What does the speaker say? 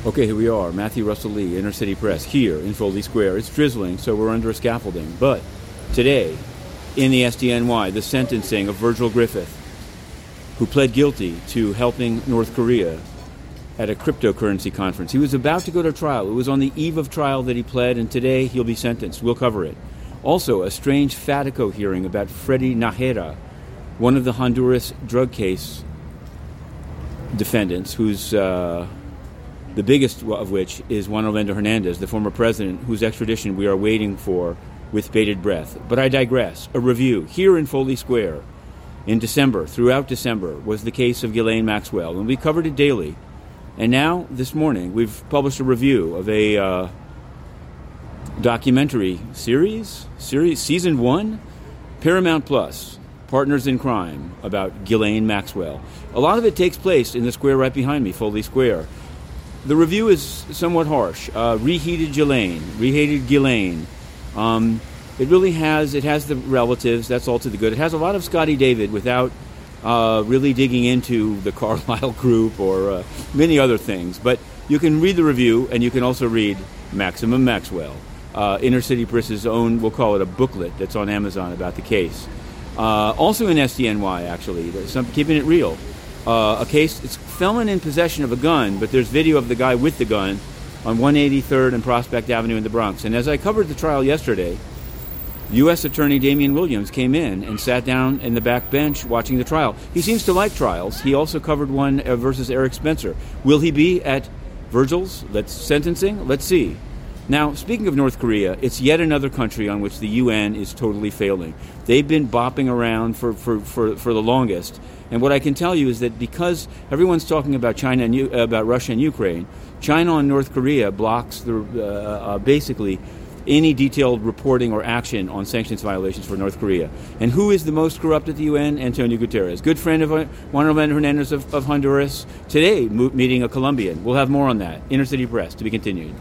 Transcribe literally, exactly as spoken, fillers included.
Okay, here we are, Matthew Russell Lee, Inner City Press, here in Foley Square. It's drizzling, so we're under a scaffolding. But today, in the S D N Y, the sentencing of Virgil Griffith, who pled guilty to helping North Korea at a cryptocurrency conference. He was about to go to trial. It was on the eve of trial that he pled, and today he'll be sentenced. We'll cover it. Also, a strange Fatico hearing about Freddy Najera, one of the Honduras drug case defendants, who's uh, the biggest of which is Juan Orlando Hernandez, the former president, whose extradition we are waiting for with bated breath. But I digress. A review here in Foley Square in December, throughout December, was the case of Ghislaine Maxwell, and we covered it daily. And now, this morning, we've published a review of a uh, documentary series, series, season one, Paramount Plus, Partners in Crime, about Ghislaine Maxwell. A lot of it takes place in the square right behind me, Foley Square. The review is somewhat harsh. Uh, reheated Ghislaine, reheated Ghislaine. Um, it really has, it has the relatives, that's all to the good. It has a lot of Scotty David without uh, really digging into the Carlyle group or uh, many other things. But you can read the review, and you can also read Maximum Maxwell, uh, Inner City Press's own, we'll call it a booklet that's on Amazon about the case. Uh, also in S D N Y, actually, there's some, keeping it real. Uh, a case, it's felon in possession of a gun, but there's video of the guy with the gun on one eighty-third and Prospect Avenue in the Bronx. And as I covered the trial yesterday, U S Attorney Damian Williams came in and sat down in the back bench watching the trial. He seems to like trials. He also covered one uh, versus Eric Spencer. Will he be at Virgil's Let's sentencing? Let's see. Now, speaking of North Korea, it's yet another country on which the U N is totally failing. They've been bopping around for, for, for, for the longest. And what I can tell you is that because everyone's talking about China and U- about Russia and Ukraine, China and North Korea blocks the uh, uh, basically any detailed reporting or action on sanctions violations for North Korea. And who is the most corrupt at the U N? Antonio Guterres, good friend of Juan Orlando Hernandez of, of Honduras, today mo- meeting a Colombian. We'll have more on that. Inner City Press, to be continued.